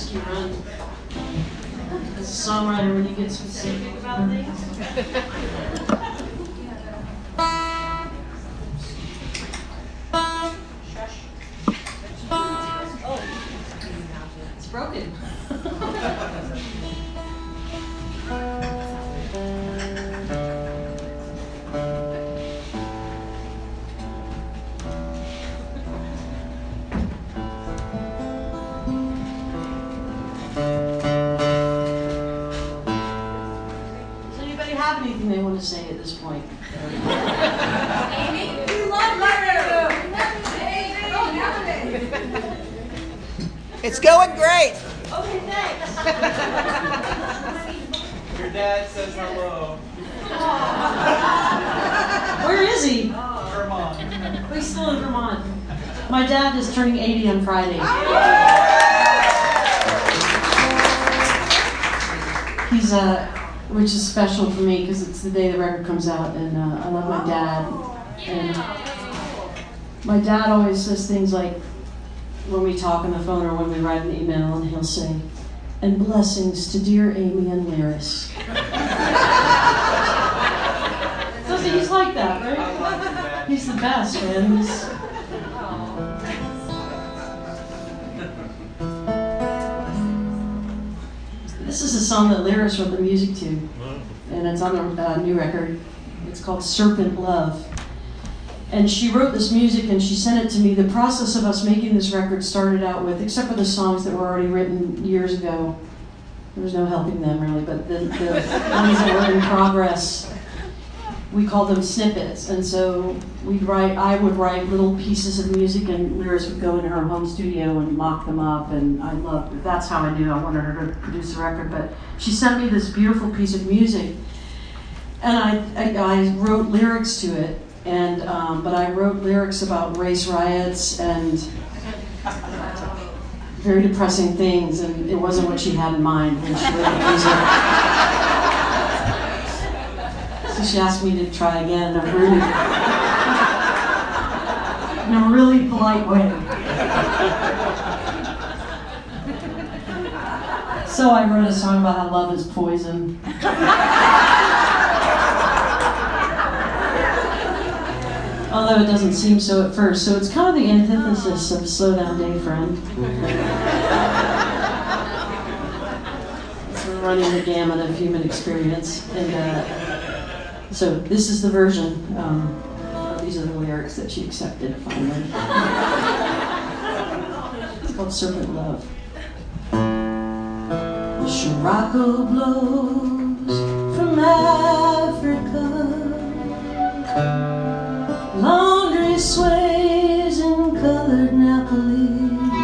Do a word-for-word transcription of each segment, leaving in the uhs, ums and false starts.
risky run. As a songwriter, when you get specific about things. Oh, it's broken. Have anything they want to say at this point? Amy, we love you. It's going great. Okay, thanks. Your dad says hello. Where is he? Vermont. Oh, he's still in Vermont. My dad is turning eighty on Friday. He's a. Uh, which is special for me because it's the day the record comes out, and uh, I love my dad. And my dad always says things like, when we talk on the phone or when we write an email, and he'll say, "And blessings to dear Amy and Lyris." So he's like that, right? I love your dad. He's the best, man. He's... This is a song that Lyris wrote the music to, and it's on a uh, new record. It's called Serpent Love. And she wrote this music and she sent it to me. The process of us making this record started out with, except for the songs that were already written years ago, there was no helping them really, but the, the ones that were in progress, we called them snippets. And so we'd write, I would write little pieces of music, and Lyris would go into her home studio and mock them up, and I loved, that's how I knew I wanted her to produce a record. But she sent me this beautiful piece of music, and I, I, I wrote lyrics to it, and um, but I wrote lyrics about race riots and very depressing things, and it wasn't what she had in mind when she wrote the music. So she asked me to try again in a really, in a really polite way. So I wrote a song about how love is poison. Although it doesn't seem so at first. So it's kind of the antithesis of Slow Down Day Friend. We're running the gamut of human experience. And uh, so this is the version. Um, these are the lyrics that she accepted finally. It's called Serpent Love. The Scirocco blows from Africa. Laundry sways in colored Napoli.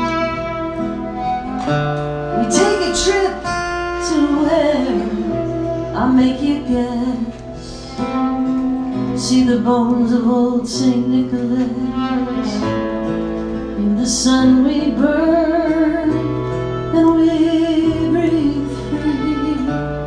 We take a trip to where I'll make you guess. See the bones of old Saint Nicholas. In the sun we burn and we breathe free.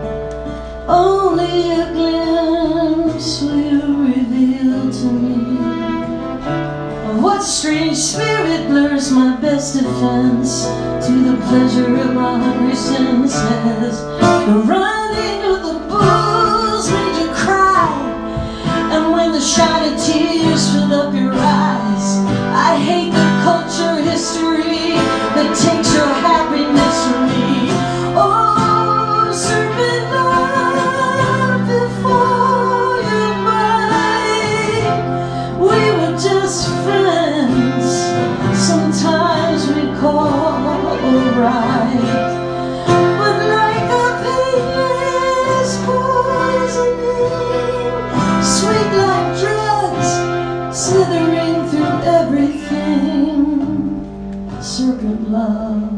Only a glimpse will you reveal to me of what strange spirit blurs my best defense to the pleasure of my hungry senses. The running of the bulls made you cry, and when the shiny tears filled up your eyes, I hate the culture history that takes your happiness from me. Oh, serpent love, before you bite, we were just friends. Sometimes we call alright, but like a painless poisoning, sweet like drugs, slithering through everything. Serpent love.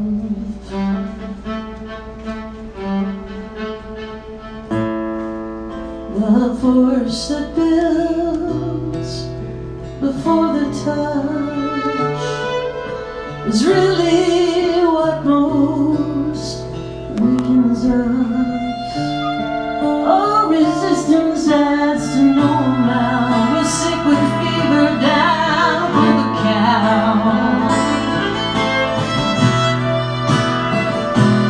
The force that builds before the touch is really what most weakens us. Oh, resistance adds to no amount. We're sick with fever down to the cow.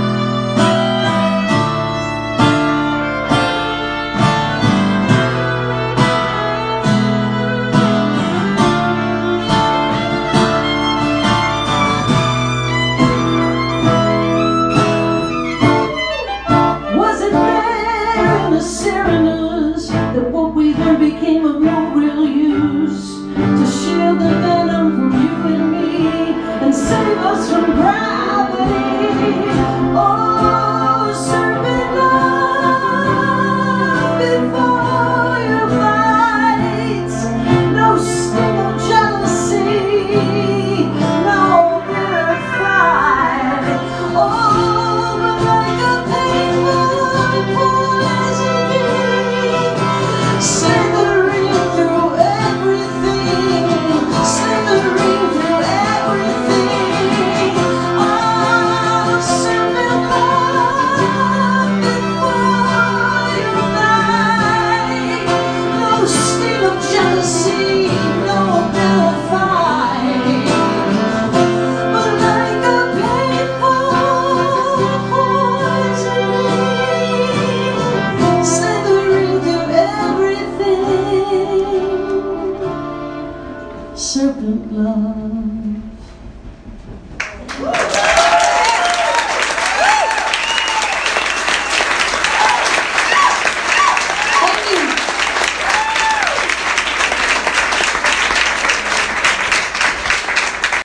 serpent love.